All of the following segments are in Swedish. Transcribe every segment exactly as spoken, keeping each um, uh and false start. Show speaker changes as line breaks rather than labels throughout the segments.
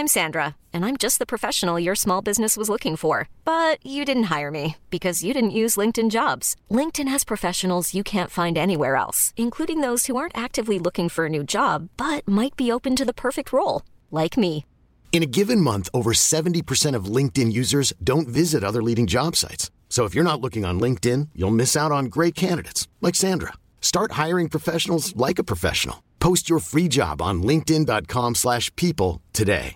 I'm Sandra, and I'm just the professional your small business was looking for. But you didn't hire me because you didn't use LinkedIn Jobs. LinkedIn has professionals you can't find anywhere else, including those who aren't actively looking for a new job, but might be open to the perfect role, like me.
In a given month, over seventy percent of LinkedIn users don't visit other leading job sites. So if you're not looking on LinkedIn, you'll miss out on great candidates like Sandra. Start hiring professionals like a professional. Post your free job on linkedin dot com slash people today.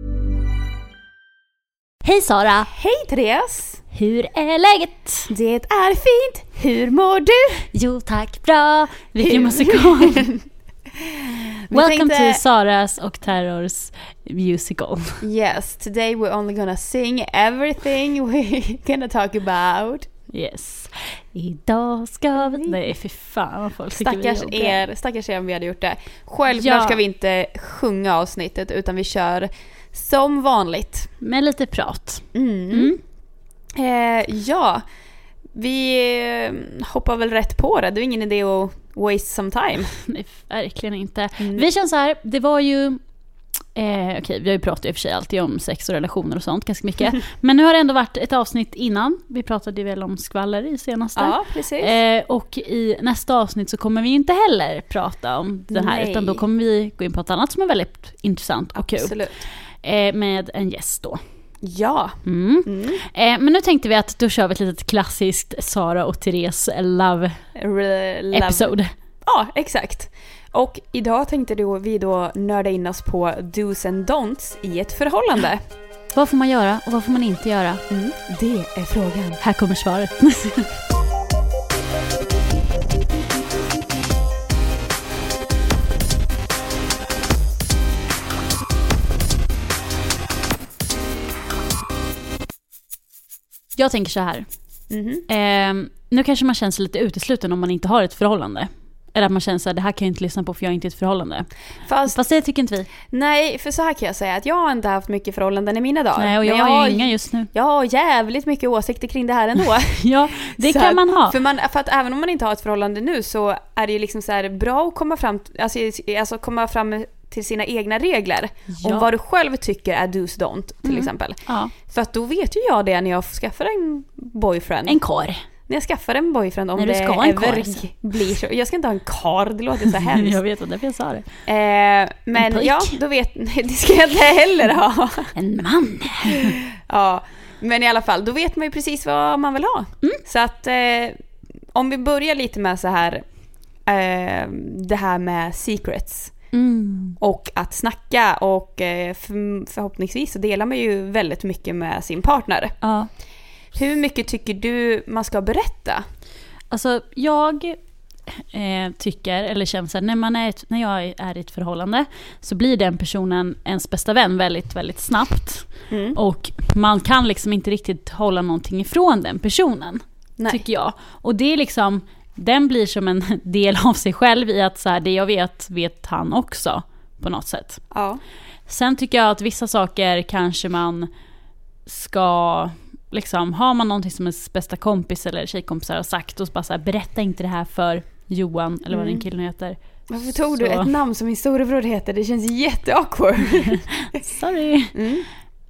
Hej Sara!
Hej Therese!
Hur är läget?
Det är fint. Hur mår du?
Jo tack, bra. Vilken musikal. Welcome
tänkte...
to Saras och Terrors musical.
Yes, today we're only gonna sing everything we're gonna talk about.
Yes. Idag ska vi... Nej, för fan vad folk
stackars
tycker vi
er, stackars er om vi hade gjort det. Självklart ja. Ska vi inte sjunga avsnittet utan vi kör som vanligt.
Med lite prat.
Mm. Mm. Eh, ja, vi hoppar väl rätt på det. Det är ingen idé att waste some time.
Nej, verkligen inte.
Mm.
Vi känner så här, det var ju... Eh, okej, okay, vi har ju pratat i och för sig alltid om sex och relationer och sånt ganska mycket. Men nu har det ändå varit ett avsnitt innan. Vi pratade ju väl om skvaller i senaste.
Ja, precis.
Eh, och i nästa avsnitt så kommer vi inte heller prata om det här.
Nej.
Utan då kommer vi gå in på ett annat som är väldigt intressant och kul.
Absolut.
Eh, med en gäst då.
Ja.
Mm.
Mm.
Eh, men nu tänkte vi att då kör vi ett litet klassiskt Sara och Therese love,
love.
episode.
Ja, exakt. Och idag tänkte då vi då nörda in oss på do's and don'ts i ett förhållande.
Vad får man göra och vad får man inte göra?
Mm, det är frågan.
Här kommer svaret. Jag tänker så här. Mm-hmm. Eh, nu kanske man känner sig lite utesluten om man inte har ett förhållande. Eller att man känner så här, det här kan jag inte lyssna på för jag är inte i ett förhållande. Fast, Fast det tycker inte vi.
Nej, för så här kan jag säga att jag har inte haft mycket förhållanden i mina dagar.
Nej, och jag, jag har ju inga just nu.
Jag har jävligt mycket åsikter kring det här ändå.
Ja, det så kan man ha.
För, man, för att även om man inte har ett förhållande nu så är det ju liksom så här bra att komma fram, alltså, alltså komma fram till sina egna regler. Ja. Om vad du själv tycker är do's don't till mm. exempel. Ja. För att då vet ju jag det när jag skaffar en boyfriend.
En kar.
När jag skaffar en boyfriend om
Nej,
det ever
alltså.
blir så. Jag ska inte ha en kar, det låter så hemskt.
Jag vet vad därför jag sa det.
Eh, men ja, då vet det ska jag inte heller ha.
En man.
Ja, men i alla fall, då vet man ju precis vad man vill ha. Mm. Så att eh, om vi börjar lite med så här eh, det här med secrets. Mm. Och att snacka och eh, för, förhoppningsvis så delar man ju väldigt mycket med sin partner.
Ja.
Hur mycket tycker du man ska berätta?
Alltså jag eh, tycker, eller känner så här, när, man är ett, när jag är i ett förhållande så blir den personen ens bästa vän väldigt, väldigt snabbt. Mm. Och man kan liksom inte riktigt hålla någonting ifrån den personen. Nej. Tycker jag. Och det är liksom, den blir som en del av sig själv i att så här, det jag vet, vet han också på något sätt.
Ja.
Sen tycker jag att vissa saker kanske man ska... Liksom, har man någonting som ens bästa kompis eller tjejkompisar har sagt och bara så här, berätta inte det här för Johan eller vad mm. den killen heter.
Varför tog så. Du ett namn som min storebror heter? Det känns jätteawkward.
Sorry. Mm.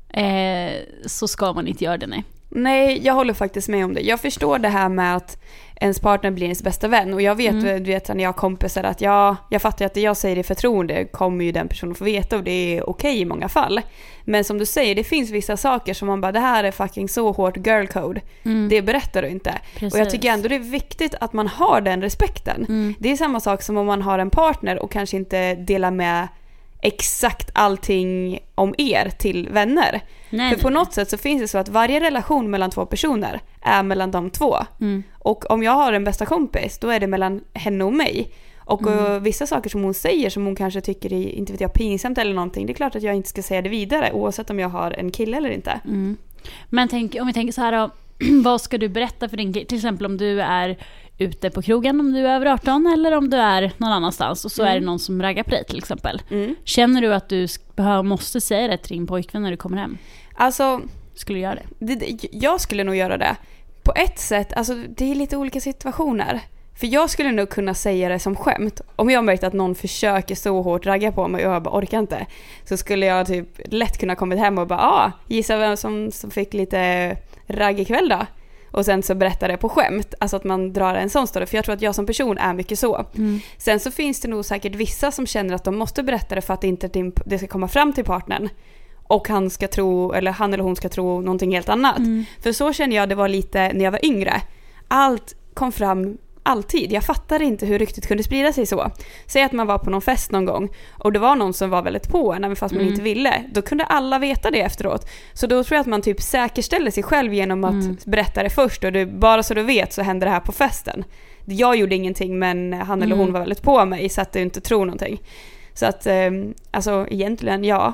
Eh, så ska man inte göra det, nej.
Nej, jag håller faktiskt med om det. Jag förstår det här med att ens partner blir ens bästa vän. Och jag vet, mm. du vet när jag har kompisar att jag, jag fattar att det jag säger i förtroende kommer ju den personen få veta och det är okej i många fall. Men som du säger, det finns vissa saker som man bara, det här är fucking så hårt girl code. Mm. Det berättar du inte. Precis. Och jag tycker ändå det är viktigt att man har den respekten. Mm. Det är samma sak som om man har en partner och kanske inte delar med exakt allting om er till vänner. Nej, för på något sätt så finns det så att varje relation mellan två personer är mellan de två. Mm. Och om jag har en bästa kompis, då är det mellan henne och mig. Och mm. vissa saker som hon säger som hon kanske tycker är, inte vet jag, pinsamt eller någonting, det är klart att jag inte ska säga det vidare oavsett om jag har en kille eller inte.
Mm. Men tänk, om vi tänker så här då, vad ska du berätta för din kille? Till exempel om du är ute på krogen, om du är över arton, eller om du är någon annanstans och så mm. är det någon som raggar på dig till exempel. Mm. Känner du att du måste säga det till din pojkvän när du kommer hem?
Alltså,
skulle du göra det?
det? Jag skulle nog göra det. På ett sätt, alltså det är lite olika situationer. För jag skulle nog kunna säga det som skämt. Om jag märkte att någon försöker så hårt ragga på mig och jag bara orkar inte, så skulle jag typ lätt kunna kommit hem och bara, ah, gissa vem som, som fick lite ragg ikväll då? Och sen så berättar det på skämt. Alltså att man drar en sån story. För jag tror att jag som person är mycket så. Mm. Sen så finns det nog säkert vissa som känner att de måste berätta det för att inte det ska komma fram till partnern. Och han ska tro, eller han eller hon ska tro någonting helt annat. Mm. För så känner jag det var lite när jag var yngre. Allt kom fram alltid. Jag fattade inte hur ryktet kunde sprida sig så. Säg att man var på någon fest någon gång och det var någon som var väldigt på en, även fast man mm. inte ville. Då kunde alla veta det efteråt. Så då tror jag att man typ säkerställer sig själv genom att mm. berätta det först. Och det, bara så du vet så händer det här på festen. Jag gjorde ingenting, men han eller hon mm. var väldigt på mig så att du inte tror någonting. Så att, eh, alltså egentligen, ja.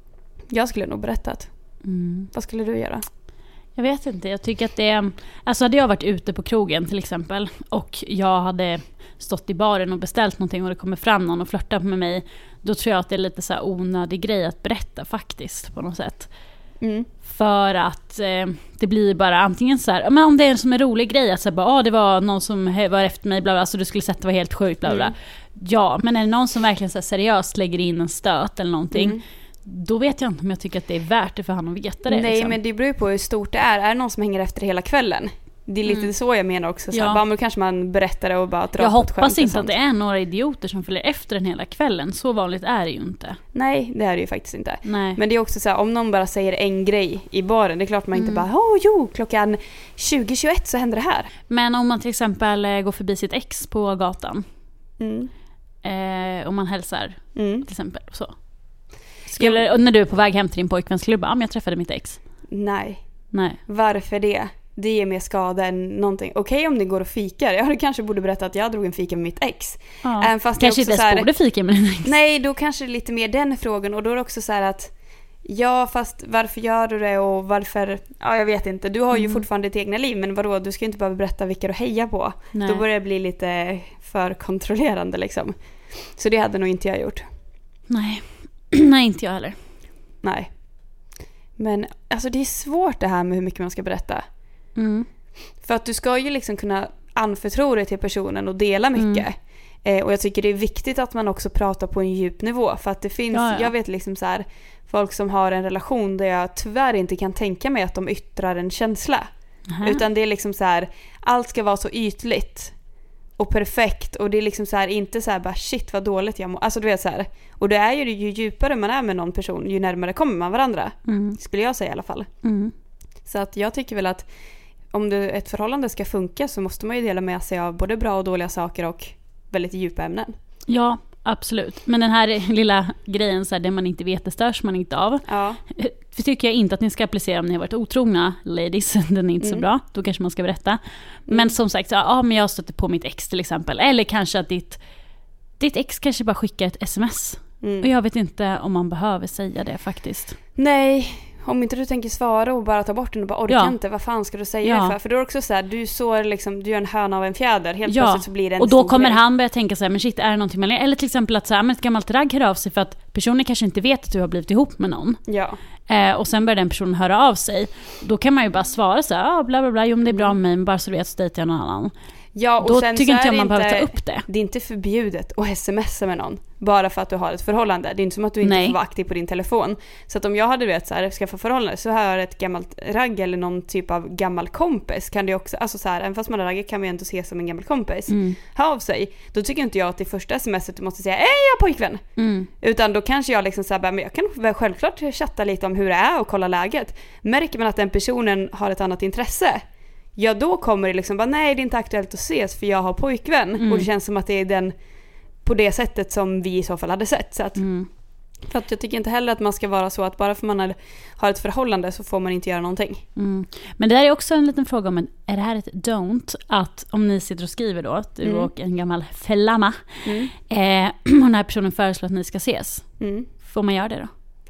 Jag skulle nog berättat. Mm. Vad skulle du göra?
Jag vet inte, jag tycker att det... Alltså hade jag varit ute på krogen till exempel och jag hade stått i baren och beställt någonting och det kommer fram någon och flörtar med mig, då tror jag att det är lite så här onödig grej att berätta faktiskt på något sätt. Mm. För att eh, det blir bara antingen så här, men om det är en som är rolig grej att säga bara, ah, det var någon som var efter mig, bla bla, så du skulle sätta var helt sjukt, bla bla. Mm. Ja, men är det någon som verkligen så här seriöst lägger in en stöt eller någonting, mm. då vet jag inte om jag tycker att det är värt det för han att veta det.
Nej,
liksom.
Men det beror ju på hur stort det är. Är det någon som hänger efter hela kvällen? Det är lite mm. så jag menar också. Så ja. Bara, men kanske man berättar det och bara drar
jag
på ett skämt.
Jag hoppas inte att det är några idioter som följer efter den hela kvällen. Så vanligt är det ju inte.
Nej, det är det ju faktiskt inte.
Nej.
Men det är också så här, om någon bara säger en grej i baren, det är klart man mm. inte bara, åh oh, jo, klockan tjugo tjugoett så händer det här.
Men om man till exempel går förbi sitt ex på gatan. Mm. Eh, om man hälsar mm. till exempel så. Skulle, ja. Och när du är på väg hem till din pojkvän skulle du bara, ah, men jag träffade mitt ex.
Nej.
Nej.
Varför det? Det ger mer skada än någonting. Okej, okay, om ni går och fikar. Jag kanske borde berätta att jag drog en fika med mitt ex.
Ja. Även fast kanske inte ens borde fika med din ex.
Nej, då kanske det är lite mer den frågan. Och då är det också så här att ja, fast varför gör du det och varför? Ja, jag vet inte. Du har ju mm. fortfarande ditt egna liv, men vadå? Du ska ju inte bara berätta vilka du hejar på. Nej. Då börjar det bli lite för kontrollerande liksom. Så det hade nog inte jag gjort.
Nej. Nej, inte jag heller.
Nej. Men alltså det är svårt det här med hur mycket man ska berätta. Mm. För att du ska ju liksom kunna anförtro dig till personen och dela mycket. Mm. Eh, och jag tycker det är viktigt att man också pratar på en djup nivå. För att det finns, ja, ja. jag vet liksom så här, folk som har en relation där jag tyvärr inte kan tänka mig att de yttrar en känsla. Mm. Utan det är liksom så här, allt ska vara så ytligt och perfekt, och det är liksom så här, inte så här bara shit vad dåligt jag mår. Alltså du vet så här. Och det är ju ju djupare man är med någon person, ju närmare kommer man varandra. Mm. Skulle jag säga i alla fall. Mm. Så att jag tycker väl att om det, ett förhållande ska funka så måste man ju dela med sig av både bra och dåliga saker och väldigt djupa ämnen. Ja,
absolut. Men den här lilla grejen så här, det man inte vet, det störs man inte av.
Ja.
För tycker jag inte att ni ska applicera om ni har varit otrogna, ladies. Den är inte mm. så bra. Då kanske man ska berätta. Mm. Men som sagt, så, ja, men jag stötte på mitt ex till exempel. Eller kanske att ditt, ditt ex kanske bara skickar ett sms. Mm. Och jag vet inte om man behöver säga det faktiskt.
Nej, om inte du tänker svara och bara ta bort den och bara orkar ja. inte, vad fan ska du säga ja. det för? För då är det också så här, du så liksom, du gör en höna av en fjäder. Helt ja. plötsligt så blir det en
och då kommer grej. Han börja tänka så här, men shit, är det någonting man... Eller till exempel att så här, men ett gammalt ragg hör av sig för att personen kanske inte vet att du har blivit ihop med någon.
Ja.
Eh, och sen börjar den personen höra av sig. Då kan man ju bara svara så här, ah, bla bla bla, jo men det är bra med mig, men bara så du vet så dejtar jag någon annan.
Ja, och
då
sen
tycker inte jag man
inte,
behöver ta upp det.
Det är inte förbjudet att smsa med någon bara för att du har ett förhållande. Det är inte som att du inte Nej. får vara aktiv på din telefon. Så att om jag hade vet så här, ska få förhållande, så har jag ett gammalt ragg eller någon typ av gammal kompis, kan det också, alltså så här, även fast man har ragg kan man ju ändå se som en gammal kompis. Mm. Hör av sig. Då tycker inte jag att det första smset du måste säga, ej jag har pojkvän. Mm. Utan då kanske jag liksom så här, men jag kan väl självklart chatta lite om hur det är och kolla läget. Märker man att den personen har ett annat intresse, ja då kommer det liksom bara, nej det är inte aktuellt att ses för jag har pojkvän. Mm. Och det känns som att det är den på det sättet som vi i så fall hade sett. Så att, mm. för att jag tycker inte heller att man ska vara så att bara för man har ett förhållande så får man inte göra någonting.
Mm. Men det här är också en liten fråga om, en, är det här ett don't? Att om ni sitter och skriver då, att du mm. och en gammal flamma, mm. eh, och den här personen föreslår att ni ska ses. Mm. Får man göra det då?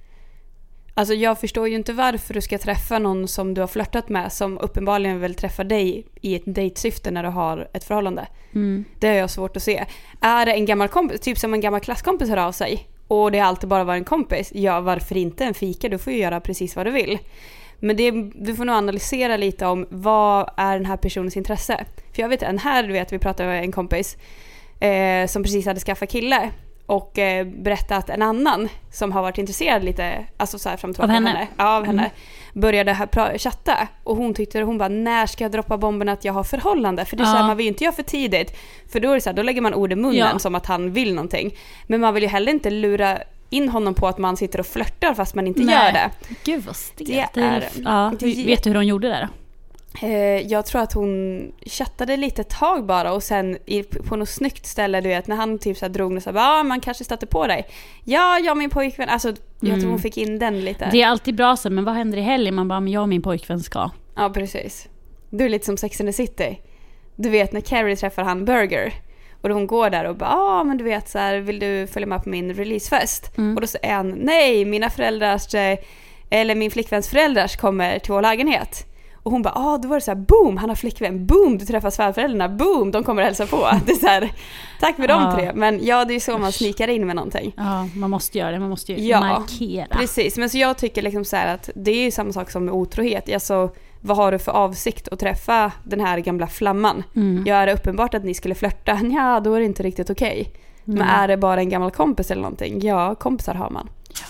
Alltså jag förstår ju inte varför du ska träffa någon som du har flörtat med, som uppenbarligen vill träffa dig i ett dejtsyfte när du har ett förhållande. Mm. Det har jag svårt att se. Är det en gammal kompis, typ som en gammal klasskompis hör av sig, och det har alltid bara varit en kompis, ja varför inte en fika? Du får ju göra precis vad du vill. Men det, du får nog analysera lite om vad är den här personens intresse. För För jag vet en här, du vet, vi pratade med en kompis eh, som precis hade skaffat kille och eh, berättade att en annan som har varit intresserad lite, alltså så här fram och tillbaka
av henne,
henne, ja, av henne
mm.
började här pra- chatta och hon tyckte, hon bara, när ska jag droppa bomben att jag har förhållande? För det är
ja.
så här, man vill ju inte göra för tidigt, för då är det så här, då lägger man ord i munnen
ja.
som att han vill någonting, men man vill ju heller inte lura in honom på att man sitter och flörtar fast man inte
Nej.
gör det.
Gud vad stelt.
Det är,
ja,
det,
vet du hur hon gjorde det då?
Eh, jag tror att hon chattade lite ett tag bara och sen i, på något snyggt ställe, du vet, när han typ så här drog och sa, ja, man kanske stötte på dig. Ja, jag och min pojkvän. Alltså, jag
mm.
tror hon fick in den lite.
Det är alltid bra så, men vad händer i helgen? Man bara, men jag och min pojkvän ska.
Ja, precis. Du är lite som Sex and the City. Du vet när Carrie träffar han Burger och då hon går där och bara, ja, men du vet så här, vill du följa med på min releasefest? Mm. Och då säger han, nej, mina föräldrars eller min flickväns föräldrars kommer till vår lägenhet. Och hon bara, ah, då var det så här, boom, han har flickvän, boom, du träffar svärföräldrarna, boom, de kommer att hälsa på. Det är så här, tack för de
ja.
tre. Men ja, det är så man snikar in med någonting.
Ja, man måste göra det, man måste ju
ja,
markera.
Precis, men så jag tycker liksom så här att det är ju samma sak som med otrohet. Alltså, vad har du för avsikt att träffa den här gamla flamman? Mm. Ja, är det uppenbart att ni skulle flirta? Ja, då är det inte riktigt okej. Okay. Mm. Men är det bara en gammal kompis eller någonting? Ja, kompisar har man. Ja.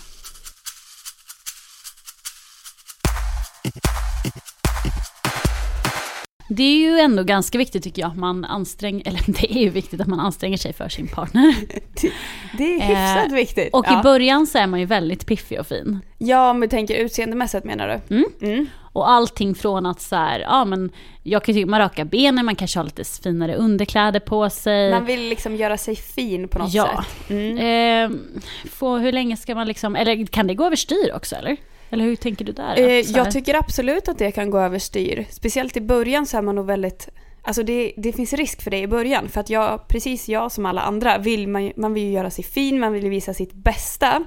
Det är ju ändå ganska viktigt tycker jag att man anstränger, eller det är ju viktigt att man anstränger sig för sin partner.
Det, det är hyfsat eh, viktigt.
Och
ja.
i början så är man ju väldigt piffig och fin.
Ja, om vi tänker utseendemässigt menar du?
Mm. Mm. Och allting från att så här, ja men jag kan tycka man rakar benen, man kanske har lite finare underkläder på sig.
Man vill liksom göra sig fin på något
ja.
sätt. Mm.
Eh, få, hur länge ska man liksom, eller kan det gå överstyr också eller? Eller hur tänker du där?
Eh, jag tycker absolut att det kan gå överstyr. Speciellt i början så är man nog väldigt... Alltså det, det finns risk för det i början. För att jag, precis jag som alla andra, vill man, man vill ju göra sig fin, man vill visa sitt bästa.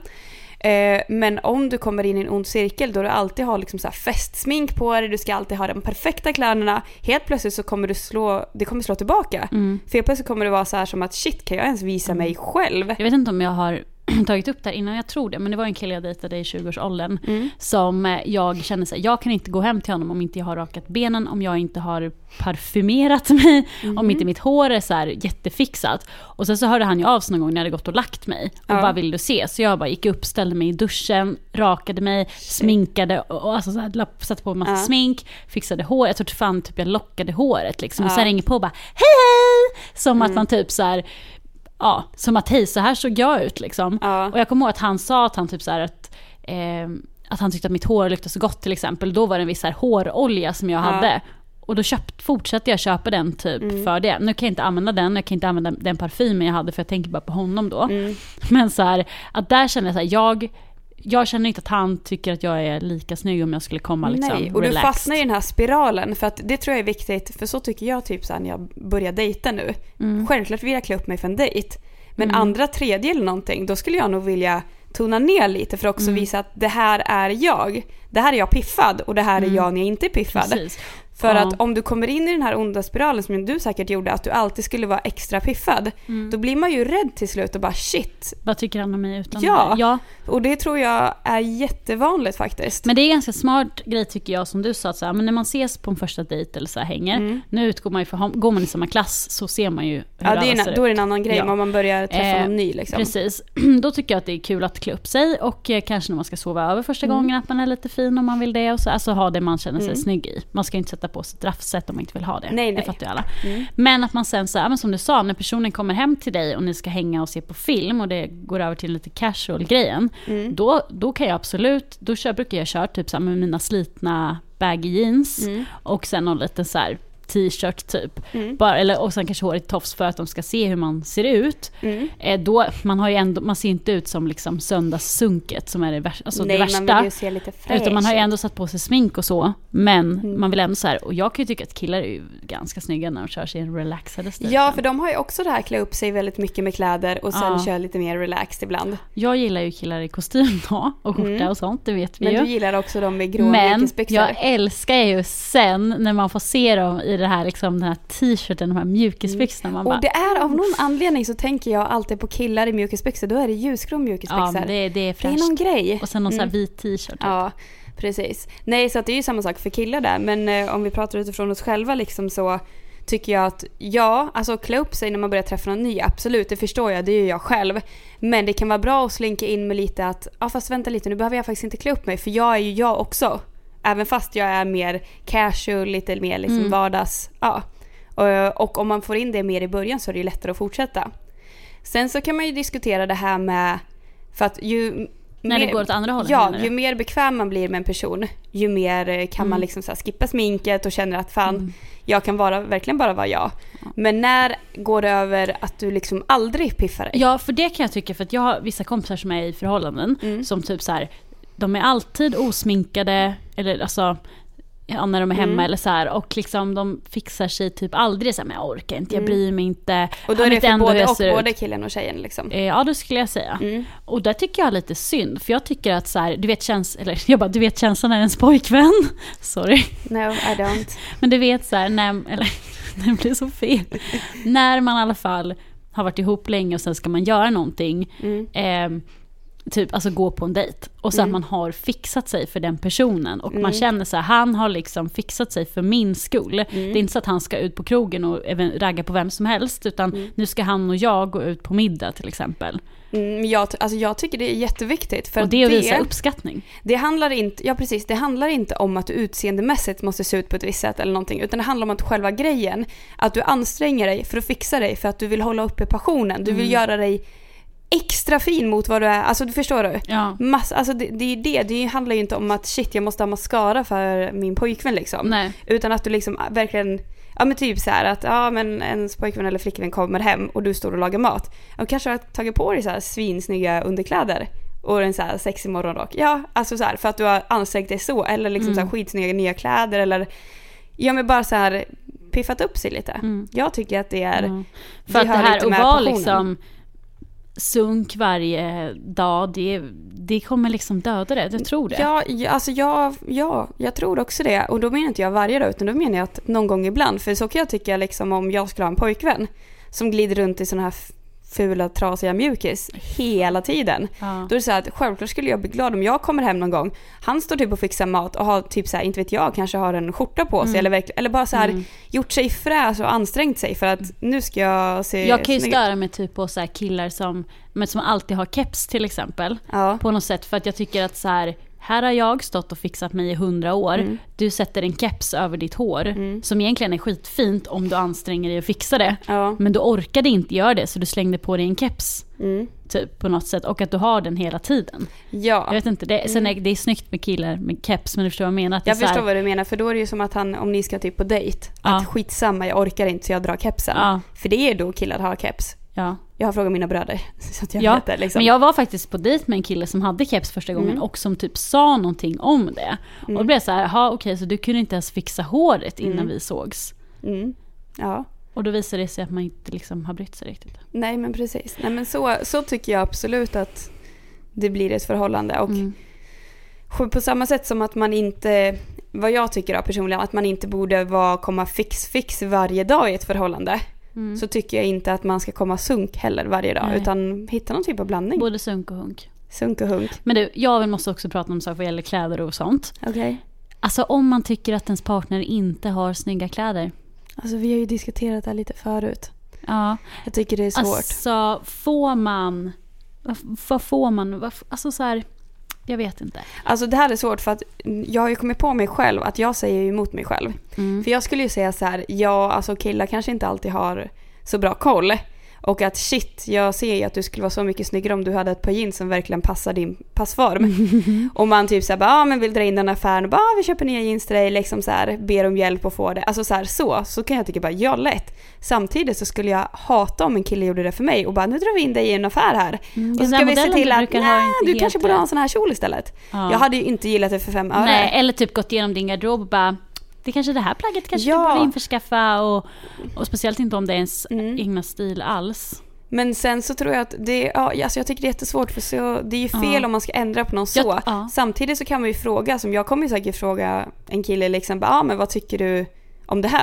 Eh, men om du kommer in i en ond cirkel då du alltid har liksom så här festsmink på dig, du ska alltid ha de perfekta kläderna. Helt plötsligt så kommer du slå, det kommer slå tillbaka. Mm. För helt plötsligt kommer det vara så här som att shit, kan jag ens visa mig själv?
Jag vet inte om jag har tagit upp det här innan, jag tror det, men det var en kille jag dejtade i tjugoårsåldern mm. som jag kände så här, jag kan inte gå hem till honom om inte jag har rakat benen, om jag inte har parfymerat mig, mm. om inte mitt hår är så här jättefixat. Och sen så hörde han ju av sig någon gång när jag hade gått och lagt mig och ja. bara, vill du se? Så jag bara gick upp, ställde mig i duschen, rakade mig, sminkade och, och alltså så här, satte på en massa ja. smink, fixade hår, jag tror fan typ jag lockade håret liksom, ja. och sen ringer på och bara, hej hej! Som mm. att man typ så här, ja, som att hej, så här såg jag ut liksom. Ja. Och jag kommer ihåg att han sa att han typ så här att, eh, att han tyckte att mitt hår luktade så gott till exempel. Då var det en viss här hårolja som jag ja. hade. Och då köpt, fortsatte jag köpa den typ mm. för det. Nu kan jag inte använda den, jag kan inte använda den parfymen jag hade för jag tänker bara på honom då. Mm. Men så här, att där känner jag så här, jag... Jag känner inte att han tycker att jag är lika snygg om jag skulle komma liksom.
Nej, och
relaxed.
du fastnar i den här spiralen. För att det tror jag är viktigt. För så tycker jag typ så här, när jag börjar dejta nu. Mm. Självklart vill jag klä upp mig för en dejt. Men mm. andra, tredje eller någonting, då skulle jag nog vilja tona ner lite för att också mm. visa att det här är jag. Det här är jag piffad och det här är mm. jag när jag inte är piffad.
Precis.
För
ja.
att om du kommer in i den här onda spiralen som du säkert gjorde, att du alltid skulle vara extra piffad, mm. då blir man ju rädd till slut och bara shit.
Vad tycker han om mig utan
ja.
det? Ja,
och det tror jag är jättevanligt faktiskt.
Men det är ganska smart grej tycker jag, som du sa, så här, men när man ses på en första dejt eller så här, hänger, mm. nu utgår man ju för, går man i samma klass så ser man ju hur
ja, det är en, då är det en annan grej
ja.
om man börjar träffa eh, någon ny liksom.
Precis, då tycker jag att det är kul att klä upp sig och eh, kanske när man ska sova över första mm. gången att man är lite fin om man vill det och så, alltså ha det man känner sig mm. snygg i. Man ska inte sätta på sig ett raffset om man inte vill ha det.
Nej, nej.
Det fattar ju alla. Mm. Men att man sen så här, men som du sa, när personen kommer hem till dig och ni ska hänga och se på film och det går över till lite casual grejen, mm. då, då kan jag absolut, då kör, brukar jag köra typ så här med mina slitna baggy jeans mm. och sen någon liten så här t-shirt typ. Mm. Bara, eller, och sen kanske håret tofs för att de ska se hur man ser ut. Mm. Eh, då, man, har ju ändå, man ser inte ut som liksom söndagssunket som är det, vär, alltså
Nej,
det värsta.
Man vill ju se lite fräsch.
Utan man har ju ändå satt på sig smink och så. Men mm. man vill ändå så här, och jag kan ju tycka att killar är ju ganska snygga när de kör sig i en relaxade stil.
Ja, för de har ju också det här, klä upp sig väldigt mycket med kläder och sen ja. kör lite mer relaxed ibland.
Jag gillar ju killar i kostym då, och skjorta mm. och sånt, det vet vi
Men
ju.
Men du gillar också de med grå mjukisbyxor.
Men jag älskar ju sen när man får se dem i det här liksom, den här t-shirten, de här mjukisbyxorna. Man bara,
och det är av någon anledning så tänker jag alltid på killar i mjukisbyxor. Då är det ljusgrå mjukisbyxor.
Ja, det, det är fräscht.
Det är någon grej.
Och sen någon
mm.
sån här vit t-shirt. Typ.
Ja, precis. Nej, så att det är ju samma sak för killar där. Men eh, om vi pratar utifrån oss själva liksom så tycker jag att ja, alltså klä upp sig när man börjar träffa någon ny, absolut, det förstår jag, det gör jag själv. Men det kan vara bra att slinka in med lite att, ja fast vänta lite, nu behöver jag faktiskt inte klä upp mig, för jag är ju jag också. Även fast jag är mer casual, lite mer liksom mm. vardags, ja. Och, och om man får in det mer i början så är det ju lättare att fortsätta. Sen så kan man ju diskutera det här med, för att ju
när
mer,
det går åt andra hållet.
Ja, ju mer bekväm man blir med en person, ju mer kan mm. man liksom så här skippa sminket och känner att fan, mm. jag kan vara, verkligen bara vara jag. Men när går det över att du liksom aldrig piffar dig?
Ja, för det kan jag tycka, för att jag har vissa kompisar som är i förhållanden mm. som typ så här, de är alltid osminkade, eller alltså ja, när de är hemma mm. eller så här, och liksom de fixar sig typ aldrig så här, men jag orkar inte, jag bryr mig inte.
Och då är det för både, och både killen och tjejen liksom.
Ja, det skulle jag säga. Mm. Och där tycker jag är lite synd, för jag tycker att så här, du vet käns eller jag bara du vet känslan när ens pojkvän. Sorry.
No, I don't.
Men du vet så här, när eller det blir så fel. När man i alla fall har varit ihop länge och sen ska man göra någonting. Mm. Eh, typ alltså gå på en dejt och så mm. att man har fixat sig för den personen och mm. man känner så här, han har liksom fixat sig för min skull. Mm. Det är inte så att han ska ut på krogen och även ragga på vem som helst, utan mm. nu ska han och jag gå ut på middag till exempel.
Mm, jag, alltså jag tycker det är jätteviktigt, för
och det är att visa uppskattning.
Det handlar inte, ja precis, det handlar inte om att du utseendemässigt måste se ut på ett visst sätt eller någonting, utan det handlar om att själva grejen, att du anstränger dig för att fixa dig, för att du vill hålla uppe passionen, du vill mm. göra dig extra fin mot vad du är. Alltså du förstår du?
Ja.
Mass, alltså det, det är det. Det handlar ju inte om att shit, jag måste ha mascara för min pojkvän liksom.
Nej.
Utan att du liksom verkligen, ja men typ så här att ja men ens pojkvän eller flickvän kommer hem och du står och lagar mat. Och kanske har tagit på dig så här svinsnygga underkläder och en så här sexig morgonrock. Ja, alltså så här för att du har ansträngt dig så, eller liksom mm. så här skitsnygga nya kläder, eller ja men bara så här piffat upp sig lite. Mm. Jag tycker att det är
mm. för att det här att vara liksom sunk varje dag, det, det kommer liksom döda det, jag tror det.
Ja, alltså jag, ja, jag tror också det. Och då menar inte jag varje dag, utan då menar jag att någon gång ibland. För så kan jag tycka liksom, om jag skulle ha en pojkvän som glider runt i såna här fula, trasiga mjukis hela tiden. Ja. Då är det så här att självklart skulle jag bli glad om jag kommer hem någon gång. Han står typ och fixar mat och har typ så här, inte vet jag, kanske har en skjorta på sig mm. eller, verkligen, eller bara så här mm. gjort sig fräs och ansträngt sig för att nu ska jag se.
Jag kan ju störa mig typ på så här killar som, men som alltid har keps till exempel. Ja. På något sätt, för att jag tycker att så här, här har jag stått och fixat mig i hundra år. Mm. Du sätter en keps över ditt hår mm. som egentligen är skitfint om du anstränger dig och fixar det. Ja. Men du orkade inte göra det, så du slängde på dig en keps mm. typ på något sätt, och att du har den hela tiden. Ja. Jag vet inte, det, sen är det är snyggt med killar med keps, men du förstår vad jag menar. Att
jag förstår
här,
vad du menar, för då är det ju som att han, om ni ska typ på dejt, ja. Att skitsamma, jag orkar inte så jag drar kepsen. Ja. För det är då killar har keps. Ja. Jag har frågat mina bröder så att jag
ja,
vet det, liksom.
Men jag var faktiskt på dejt med en kille som hade keps första gången mm. och som typ sa någonting om det. Mm. Och då blev jag så här, ja okej, så du kunde inte ens fixa håret innan mm. vi sågs. Mm. Ja. Och då visade det sig att man inte liksom har brytt sig riktigt.
Nej, men precis. Nej, men så, så tycker jag absolut att det blir ett förhållande. Och mm. på samma sätt som att man inte, vad jag tycker då personligen, att man inte borde vara, komma fix fix varje dag i ett förhållande. Mm. Så tycker jag inte att man ska komma sunk heller varje dag. Nej. Utan hitta någon typ av blandning.
Både sunk och hunk.
Sunk och hunk.
Men du, jag måste också prata om saker vad gäller kläder och sånt.
Okej. Okay.
Alltså om man tycker att ens partner inte har snygga kläder.
Alltså vi har ju diskuterat det här lite förut.
Ja.
Jag tycker det är svårt.
Alltså får man, vad, vad får man, vad, alltså så här, jag vet inte.
Alltså det här är svårt, för att jag har ju kommit på mig själv att jag säger emot mig själv. Mm. För jag skulle ju säga så här, ja alltså killar kanske inte alltid har så bra koll. Och att shit, jag ser ju att du skulle vara så mycket snyggare om du hade ett par jeans som verkligen passar din passform. Mm. Och man typ såhär, ja ah, men vill dra in den affären och bara, ah, vi köper nya jeans till dig, liksom så här, ber om hjälp och få det. Alltså så här, så, så kan jag tycka bara, ja lätt. Samtidigt så skulle jag hata om en kille gjorde det för mig och bara, nu drar vi in dig i en affär här. Mm, och så ska vi se till att, nej, du kanske borde ha en sån här kjol istället. Ja. Jag hade ju inte gillat det för fem öre.
Nej, eller typ gått igenom din garderob och bara, det kanske det här plagget kanske ja. Du borde införskaffa, och, och speciellt inte om det är ens mm. egna stil alls.
Men sen så tror jag att det, ja, alltså jag tycker det är jättesvårt, för så, det är ju fel ja. Om man ska ändra på någon så. Ja, ja. Samtidigt så kan man ju fråga, som jag kommer ju säkert fråga en kille liksom, ja ah, men vad tycker du om det här?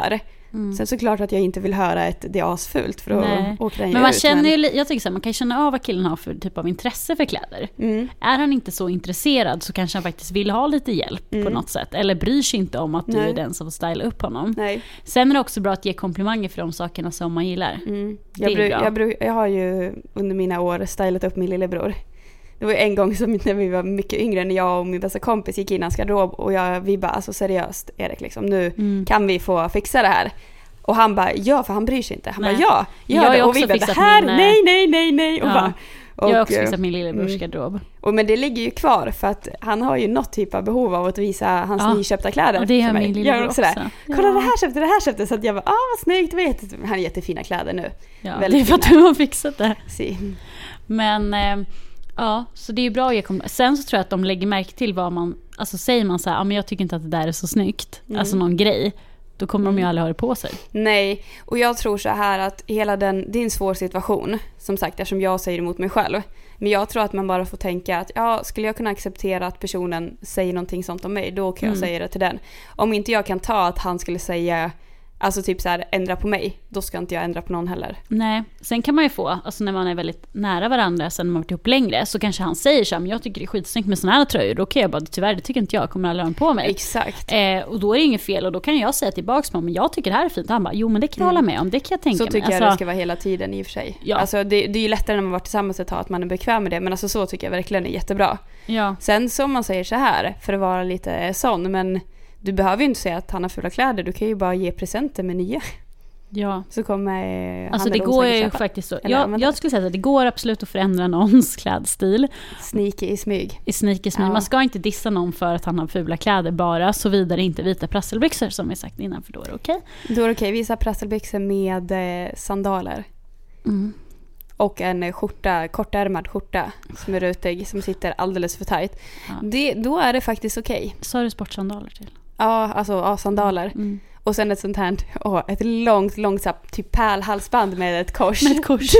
Mm. Sen såklart att jag inte vill höra ett det är asfult för att
Nej.
åka den
Men man
ut,
känner
men...
ju, jag tycker så här, man kan känna av vad killen har för typ av intresse för kläder. Mm. Är han inte så intresserad så kanske han faktiskt vill ha lite hjälp mm. på något sätt. Eller bryr sig inte om att du Nej. är den som får styla upp honom. Nej. Sen är det också bra att ge komplimanger för de sakerna som man gillar.
Mm. Jag, bru- jag, bru- jag har ju under mina år stylat upp min lillebror. Det var en gång som när vi var mycket yngre, när jag och min bästa kompis gick in i hans garderob och jag, vi bara, alltså seriöst Erik, liksom, nu mm. kan vi få fixa det här. Och han bara, ja, för han bryr sig inte. Han nej. bara, ja, gör
jag
det. Och vi bara, det här, min, nej, nej, nej, nej. Och
ja.
bara, och,
jag har också fixat min lillebrors mm. garderob.
Och men det ligger ju kvar för att han har ju något typ av behov av att visa hans ja. nyköpta kläder.
Och det har min lillebror också. också.
Kolla ja. det här köpte, det här köpte. Så att jag bara, ah vad snyggt, vet. Han har jättefina kläder nu.
Ja, väldigt det är för fina. Att du har fixat det.
Si.
Men... Eh, ja, så det är bra att ge kom- Sen så tror jag att de lägger märke till vad man... Alltså säger man så här, ja men jag tycker inte att det där är så snyggt. Mm. Alltså någon grej. Då kommer mm. de ju aldrig ha det på sig.
Nej, och jag tror så här att hela den... Det är en svår situation. Som sagt, eftersom jag säger emot mig själv. Men jag tror att man bara får tänka att ja, skulle jag kunna acceptera att personen säger någonting sånt om mig, då kan jag mm. säga det till den. Om inte jag kan ta att han skulle säga... Alltså typ så här, ändra på mig. Då ska inte jag ändra på någon heller.
Nej, sen kan man ju få, alltså när man är väldigt nära varandra, sen när man varit ihop längre, så kanske han säger så här, men jag tycker det är skitsnyggt med såna här tröjor. Då kan jag bara, tyvärr det tycker inte jag, kommer aldrig ha på mig.
Exakt.
Eh, och då är det inget fel, och då kan jag säga tillbaka på men jag tycker det här är fint. Han bara, jo men det kan jag mm. hålla med om, det kan jag tänka
mig. Så tycker
mig.
jag
alltså,
det ska vara hela tiden i och för sig.
Ja.
Alltså det, det är ju lättare när man varit tillsammans ett tag att man är bekväm med det, men alltså så tycker jag verkligen är jättebra.
Ja.
Sen som man säger så här, för att vara lite sån, men du behöver ju inte säga att han har fula kläder, du kan ju bara ge presenter med nya.
Ja.
Så kommer han
alltså det går ju köpa. Faktiskt så. Jag, jag skulle säga att det går absolut att förändra någons klädstil.
Sneaky i smyg.
I sneaky smyg. Ja. Man ska inte dissa någon för att han har fula kläder bara, så vidare inte vita prasselbyxor som vi sagt innan, för då är det okej.
Okay. Då är det okej. Okay. Visa prasselbyxor med eh, sandaler. Mm. Och en skjorta, kortärmad skjorta som är rutig, som sitter alldeles för tajt. Ja. Det, då är det faktiskt okej. Okay.
Så har du sportsandaler till?
Ja, alltså ja, sandaler. Mm. Och sen ett sånt här, åh, ett långt, långt typ pärlhalsband med ett kors.
Med ett kors.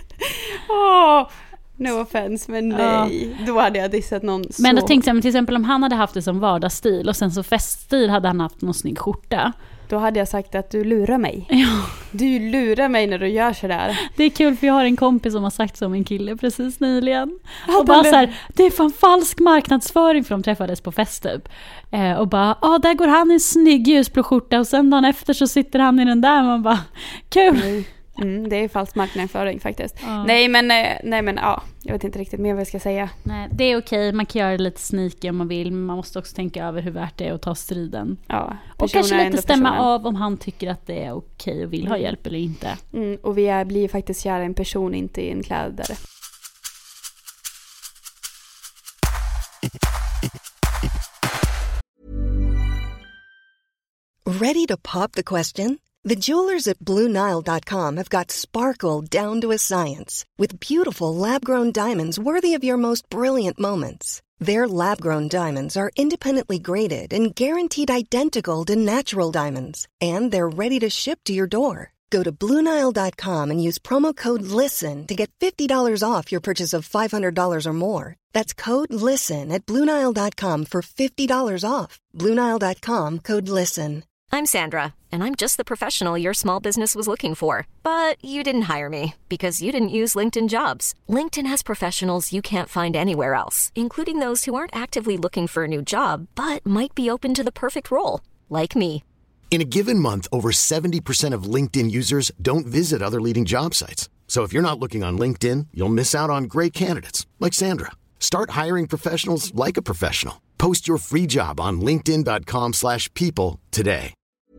Åh, no offense, men nej. Ja. Då hade jag dissat någon så.
Men då tänkte jag, till exempel om han hade haft det som vardagsstil och sen så feststil hade han haft någon snygg skjorta.
Då hade jag sagt att du lurar mig.
Ja.
Du lurar mig när du gör så där.
Det är kul för jag har en kompis som har sagt som en kille precis nyligen. Och bara så här, det är fan falsk marknadsföring för de träffades på fest typ. Eh, och bara, ja ah, där går han i en snygg ljusblå skjorta och sen dagen efter så sitter han i den där. Man bara, kul.
Mm. Mm, det är falsk marknadsföring faktiskt. Ja. Nej men, nej men ja, jag vet inte riktigt mer vad jag ska säga.
Nej, det är okej, man kan göra det lite sneaky om man vill, men man måste också tänka över hur värt det är att ta striden. Ja, och kanske lite stämma personen. Av om han tycker att det är okej och vill mm. ha hjälp eller inte.
Mm, och vi är, blir faktiskt kära i en person, inte i en kläder.
Ready to pop the question? The jewelers at Blue Nile dot com have got sparkle down to a science with beautiful lab-grown diamonds worthy of your most brilliant moments. Their lab-grown diamonds are independently graded and guaranteed identical to natural diamonds, and they're ready to ship to your door. Go to Blue Nile dot com and use promo code LISTEN to get fifty dollars off your purchase of five hundred dollars or more. That's code LISTEN at Blue Nile dot com for fifty dollars off. Blue Nile dot com, code LISTEN.
I'm Sandra, and I'm just the professional your small business was looking for. But you didn't hire me because you didn't use LinkedIn Jobs. LinkedIn has professionals you can't find anywhere else, including those who aren't actively looking for a new job, but might be open to the perfect role, like me.
In a given month, over seventy percent of LinkedIn users don't visit other leading job sites. So if you're not looking on LinkedIn, you'll miss out on great candidates, like Sandra. Start hiring professionals like a professional. Post your free job on linkedin dot com slash people today.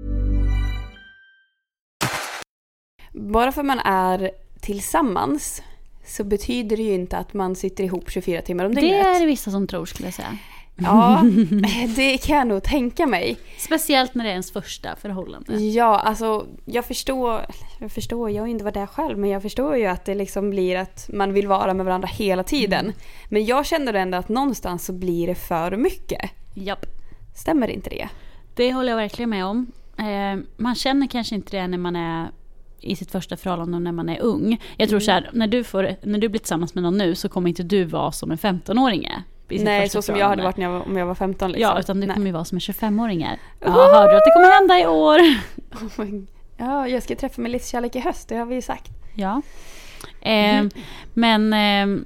Bara för man är tillsammans så betyder det ju inte att man sitter ihop tjugofyra timmar om dygnet.
Det är det vissa som tror, skulle jag säga.
Ja, det kan jag nog tänka mig.
Speciellt när det är ens första förhållande.
Ja, alltså jag förstår, jag förstår, jag har inte varit där själv, men jag förstår ju att det liksom blir att man vill vara med varandra hela tiden. Mm. Men jag känner ändå att någonstans så blir det för mycket.
Japp.
Stämmer inte det?
Det håller jag verkligen med om. Eh, man känner kanske inte det när man är i sitt första förhållande när man är ung. Jag tror mm. så här, när du, får, när du blir tillsammans med någon nu så kommer inte du vara som en femton-åring är.
Nej, så som jag hade varit när jag var, om jag var femton liksom.
Ja, utan du Nej. kommer ju vara som en tjugofem-åringar. Ja, hörde du att det kommer hända i år?
Oh my, Ja, jag ska träffa min livskärlek i höst, det har vi ju sagt.
Ja. Eh, mm. Men eh,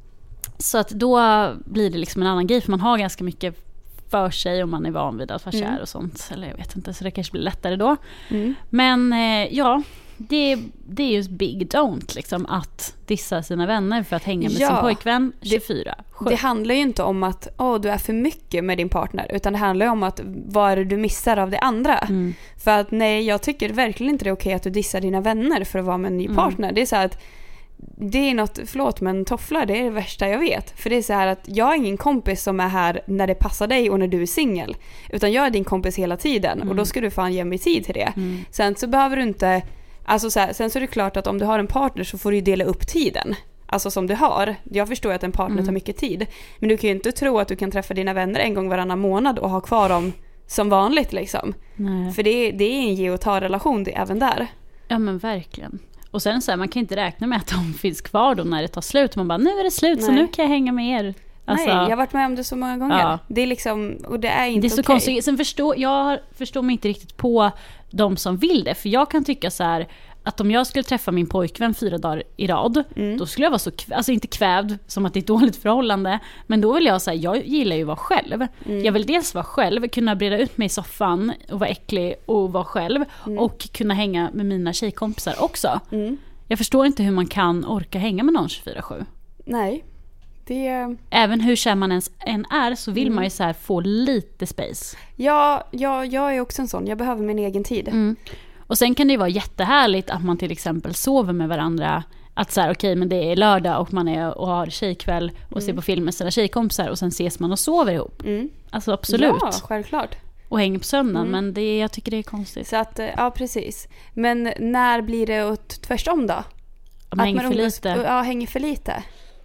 så att då blir det liksom en annan grej, för man har ganska mycket för sig om man är van vid att vara kär mm. och sånt. Eller jag vet inte, så det kanske blir lättare då. Mm. Men eh, ja, det, det är ju big don't liksom, att dissa sina vänner för att hänga med ja, sin pojkvän tjugofyra sju.
Det, det handlar ju inte om att åh, du är för mycket med din partner, utan det handlar ju om att vad är det du missar av det andra. Mm. För att nej, jag tycker verkligen inte det är okej att du dissar dina vänner för att vara med en ny mm. partner. Det är så här att det är något, förlåt men tofflar, det är det värsta jag vet. För det är så här att jag är ingen kompis som är här när det passar dig och när du är singel. Utan jag är din kompis hela tiden mm. och då ska du fan ge mig tid till det. Mm. Sen så behöver du inte, alltså så här, sen så är det klart att om du har en partner så får du dela upp tiden. Alltså som du har. Jag förstår att en partner mm. tar mycket tid. Men du kan ju inte tro att du kan träffa dina vänner en gång varannan månad och ha kvar dem som vanligt liksom. Nej. För det, det är en ge och ta relation det, även där.
Ja men verkligen. Och sen så här, man kan inte räkna med att de finns kvar då när det tar slut. Man bara, nu är det slut. Nej. Så nu kan jag hänga med er. Alltså,
nej, jag har varit med om det så många gånger. Ja. Det är liksom, och det är inte
det är så
okej.
Konstigt. Sen förstår, jag förstår mig inte riktigt på de som vill det. För jag kan tycka så här, att om jag skulle träffa min pojkvän fyra dagar i rad, mm. då skulle jag vara så, alltså inte kvävd som att det är ett dåligt förhållande, men då vill jag säga, jag gillar ju att vara själv. Mm. Jag vill dels vara själv, kunna breda ut mig i soffan och vara äcklig och vara själv mm. och kunna hänga med mina tjejkompisar också. Mm. Jag förstår inte hur man kan orka hänga med någon tjugofyra sju.
Nej. Det...
Även hur kär man ens än är så vill mm. man ju så här få lite space.
Ja, ja, jag är också en sån. Jag behöver min egen tid.
Mm. Och sen kan det ju vara jättehärligt att man till exempel sover med varandra. Att så här, okej, okay, men det är lördag och man är och har tjejkväll och mm. ser på film med sina tjejkompisar och sen ses man och sover ihop. Mm. Alltså absolut.
Ja, självklart.
Och hänger på söndagen, mm. men det, jag tycker det är konstigt.
Så att, ja precis. Men när blir det åt tvärtom då?
Man att hänger man för lite.
Ja, hänger för lite.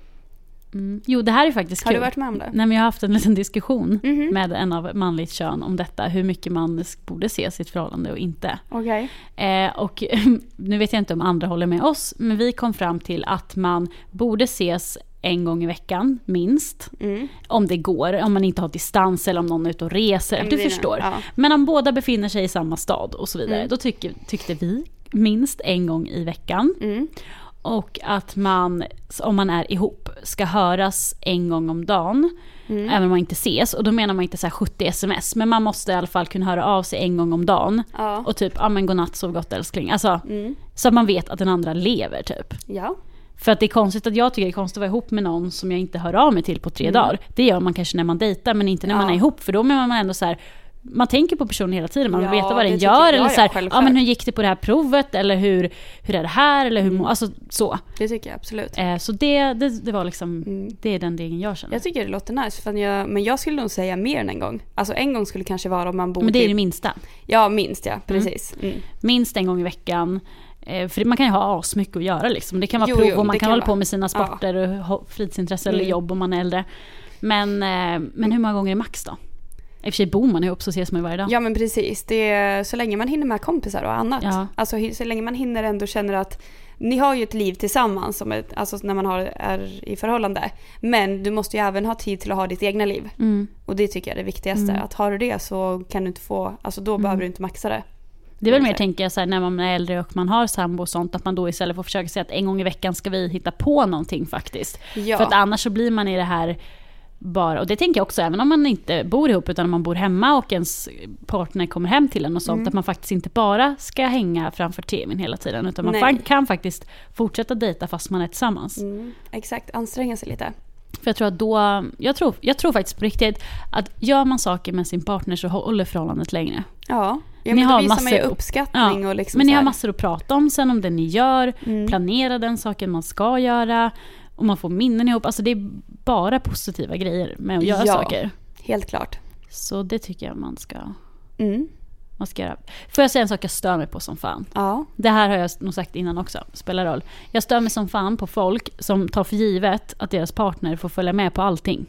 Mm. Jo, det här är faktiskt
har
kul.
Har du varit med om det?
Nej, men jag har haft en liten diskussion mm-hmm. med en av manligt kön om detta. Hur mycket man borde se sitt förhållande och inte.
Okej.
Okay. Eh, och nu vet jag inte om andra håller med oss, men vi kom fram till att man borde ses en gång i veckan, minst. Mm. Om det går, om man inte har distans eller om någon är ute och reser. Mm, du förstår. Ja. Men om båda befinner sig i samma stad och så vidare, mm. då tycker, tyckte vi minst en gång i veckan. Mm. Och att man, om man är ihop, ska höras en gång om dagen. Mm. Även om man inte ses. Och då menar man inte så här sjuttio sms. Men man måste i alla fall kunna höra av sig en gång om dagen. Ja. Och typ, ja men godnatt, sov gott älskling. Alltså, mm. så att man vet att den andra lever typ.
Ja.
För att det är konstigt att jag tycker det är konstigt att vara ihop med någon som jag inte hör av mig till på tre mm. dagar. Det gör man kanske när man dejtar, men inte när ja. man är ihop. För då menar man ändå så här... Man tänker på personen hela tiden, man vill ja, veta vad den gör eller så här, ja men hur gick det på det här provet eller hur hur är det här eller hur mm. alltså så.
Det tycker jag absolut.
Eh, så det, det det var liksom mm. det är den delen jag känner.
Jag tycker det låter nice för jag, men jag skulle nog säga mer än en gång. Alltså en gång skulle kanske vara om man bor.
Men det är det minsta.
Ja, minst ja, precis. Mm. Mm.
Minst en gång i veckan. Eh, för man kan ju ha asmycket att göra liksom. Det kan vara jo, prov jo, och man kan, kan hålla vara. på med sina sporter ja. och fritidsintressen mm. eller jobb om man är äldre. Men eh, men hur många gånger är max då? I och för sig bor man ihop så ses man ju varje dag.
Ja men precis, det är, så länge man hinner med kompisar och annat. Ja. Alltså så länge man hinner ändå känner att ni har ju ett liv tillsammans som ett, alltså när man har, är i förhållande. Men du måste ju även ha tid till att ha ditt egna liv. Mm. Och det tycker jag är det viktigaste. Mm. Att har du det så kan du inte få, alltså då mm. behöver du inte maxa det.
Det är väl mer tänker jag så här, när man är äldre och man har sambo och sånt, att man då istället får försöka säga att en gång i veckan ska vi hitta på någonting faktiskt. Ja. För att annars så blir man i det här bara, och det tänker jag också, även om man inte bor ihop utan om man bor hemma och ens partner kommer hem till en och sånt, mm. att man faktiskt inte bara ska hänga framför tvn hela tiden, utan man Nej. kan faktiskt fortsätta dejta fast man är tillsammans.
Mm. Exakt, anstränga sig lite.
För jag tror att då, jag tror, jag tror faktiskt på riktigt att gör man saker med sin partner så håller förhållandet längre.
Ja, ja men då visar man ju uppskattning
ja,
och liksom
men ni
så här.
har massor att prata om sen om det ni gör, mm. planera den saken man ska göra. Och man får minnen ihop. Alltså det är bara positiva grejer med att göra
ja,
saker.
Helt klart.
Så det tycker jag man ska,
mm.
man ska göra. Får jag säga en sak jag stör mig på som fan?
Ja.
Det här har jag nog sagt innan också. Spelar roll. Jag stör mig som fan på folk som tar för givet att deras partner får följa med på allting.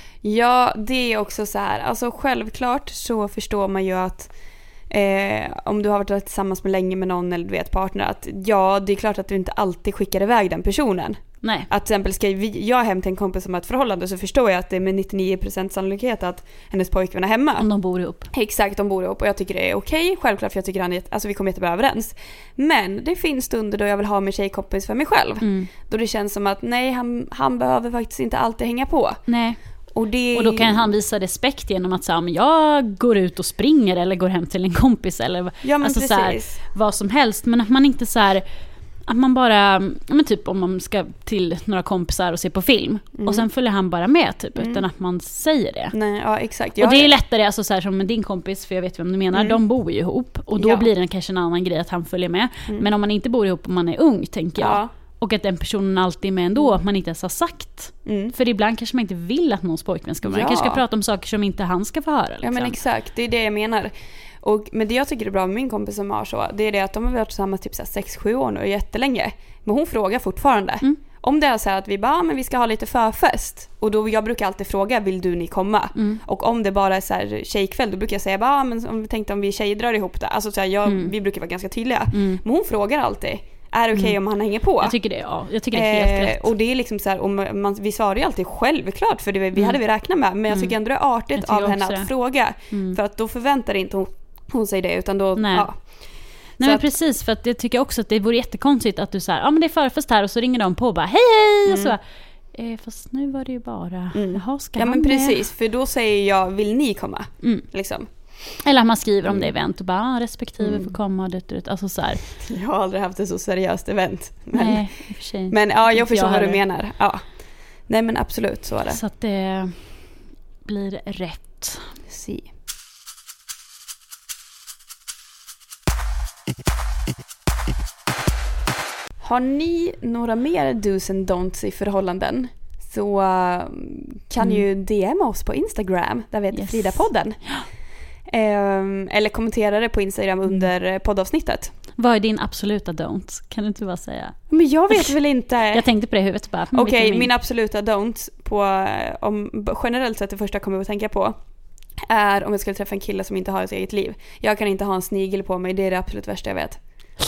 Ja, det är också så här. Alltså självklart så förstår man ju att Eh, om du har varit tillsammans med länge med någon eller du vet partner, att ja, det är klart att du inte alltid skickar iväg den personen.
Nej.
Att till exempel ska vi, jag hem till en kompis som har ett förhållande, så förstår jag att det är med nittionio procent sannolikhet att hennes pojkvän är hemma.
Om de bor ihop.
Exakt, de bor ihop, och jag tycker det är okej. Självklart, för jag tycker han är, alltså vi kommer jättebra överens. Men det finns stunder då jag vill ha min tjejkompis för mig själv. Mm. Då det känns som att nej, han, han behöver faktiskt inte alltid hänga på.
Nej.
Och, det...
och då kan han visa respekt genom att säga, men jag går ut och springer eller går hem till en kompis eller
ja, men
alltså,
precis.
Så här, vad som helst. Men att man inte så här, att man bara, men typ om man ska till några kompisar och se på film mm. och sen följer han bara med typ, mm. utan att man säger det.
Nej, ja exakt.
Jag och det är lättare alltså, så här, som med din kompis, för jag vet vem du menar, mm. de bor ju ihop och då ja. blir det kanske en annan grej att han följer med. Mm. Men om man inte bor ihop och man är ung, tänker jag. Ja. Och att den personen alltid är med ändå, att man inte ens har sagt. Mm. För ibland kanske man inte vill att någons pojkvän ska vara. Ja. Man kanske ska prata om saker som inte han ska få höra. Liksom.
Ja men exakt, det är det jag menar. Och, men det jag tycker är bra med min kompis som har så, det är det att de har varit tillsammans typ sex sju år nu, jättelänge. Men hon frågar fortfarande. Mm. Om det är så här att vi bara, men vi ska ha lite förfest. Och då, jag brukar alltid fråga, vill du ni komma? Mm. Och om det bara är så här tjejkväll, då brukar jag säga, bara, men om vi tänkte om vi tjejer drar ihop det. Alltså så här, jag, mm. vi brukar vara ganska tydliga. Mm. Men hon frågar alltid. Är det okej okay mm. om han hänger på?
Jag tycker det, ja. Jag tycker det är helt eh, rätt.
Och det är liksom så här, om man, vi svarar ju alltid självklart, för det vi mm. hade vi räknat med. Men jag tycker ändå det är artigt av henne att det. fråga. Mm. För att då förväntar inte hon, hon sig det, utan då...
Nej.
Ja.
Nej men att, precis, för att jag tycker också att det vore jättekonstigt att du så här, ja men det är förfest här, och så ringer de på och bara, hej hej! Mm. Och så eh, fast nu var det ju bara, mm. jaha, ska
ja
han
men precis,
med?
För då säger jag, vill ni komma? Mm. Liksom.
Eller man skriver om det
mm.
event och bara, respektive mm. får komma och det, det, alltså så här.
Jag har aldrig haft ett så seriöst event. Men,
Nej, i och för sig.
Men ja, jag förstår
jag
vad du menar. Ja. Nej men absolut, så är det.
Så att det blir rätt.
Si. Har ni några mer do's and don'ts i förhållanden, så kan mm. ju D M oss på Instagram, där vi heter yes. Frida-podden. Um, eller kommentera det på Instagram under poddavsnittet.
Vad är din absoluta don't? Kan du inte bara säga?
Men jag vet väl inte.
Jag tänkte på det i huvudet bara.
Okej, okay, min... min absoluta don't på, om, generellt sett det första jag kommer att tänka på är om jag skulle träffa en kille som inte har ett eget liv. Jag kan inte ha en snigel på mig, det är det absolut värsta jag vet.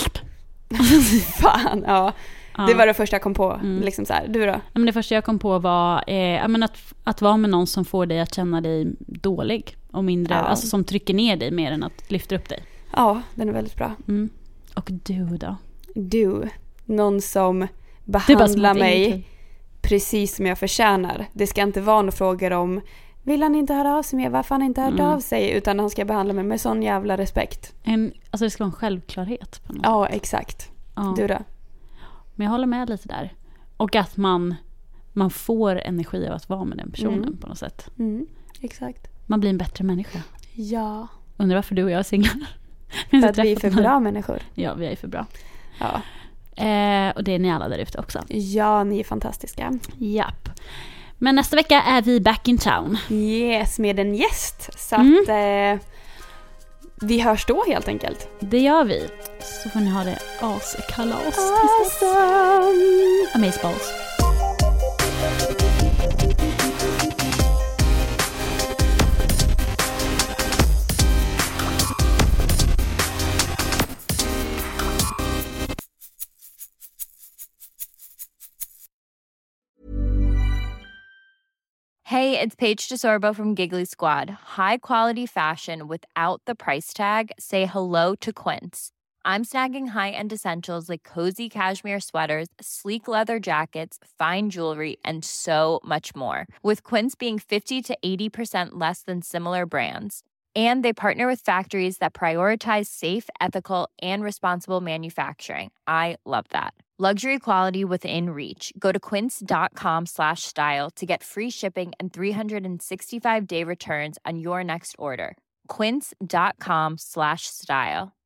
Fan, ja. Ja. Det var det första jag kom på. Mm. Liksom så här. Du då?
Men det första jag kom på var eh, att, att vara med någon som får dig att känna dig dålig och mindre, ja. Alltså som trycker ner dig mer än att lyfta upp dig.
Ja, den är väldigt bra.
Mm. Och du då?
Du, någon som behandlar mig precis som jag förtjänar. Det ska inte vara några frågor om, vill han inte höra av sig mer? Varför han inte hört mm. av sig? Utan han ska behandla mig med sån jävla respekt.
En, alltså det ska vara en självklarhet på något
Ja,
sätt.
exakt.
Ja.
Du då?
Men jag håller med lite där. Och att man, man får energi av att vara med den personen mm. på något sätt.
Mm. Exakt.
Man blir en bättre människa.
Ja.
Undrar varför du och jag är singlar.
För att vi är för bra människor.
Ja, vi är för bra.
Ja.
Eh, och det är ni alla där ute också.
Ja, ni är fantastiska.
Japp. Men nästa vecka är vi back in town.
Yes, med en gäst. Så
Mm.
att eh, vi hörs då helt enkelt.
Det gör vi. Så får ni ha det askalas.
Awesome.
Amazeballs.
Hey, it's Paige DeSorbo from Giggly Squad. High quality fashion without the price tag. Say hello to Quince. I'm snagging high-end essentials like cozy cashmere sweaters, sleek leather jackets, fine jewelry, and so much more. With Quince being fifty to eighty percent less than similar brands. And they partner with factories that prioritize safe, ethical, and responsible manufacturing. I love that. Luxury quality within reach. Go to quince.com slash style to get free shipping and three sixty-five day returns on your next order. Quince.com slash style.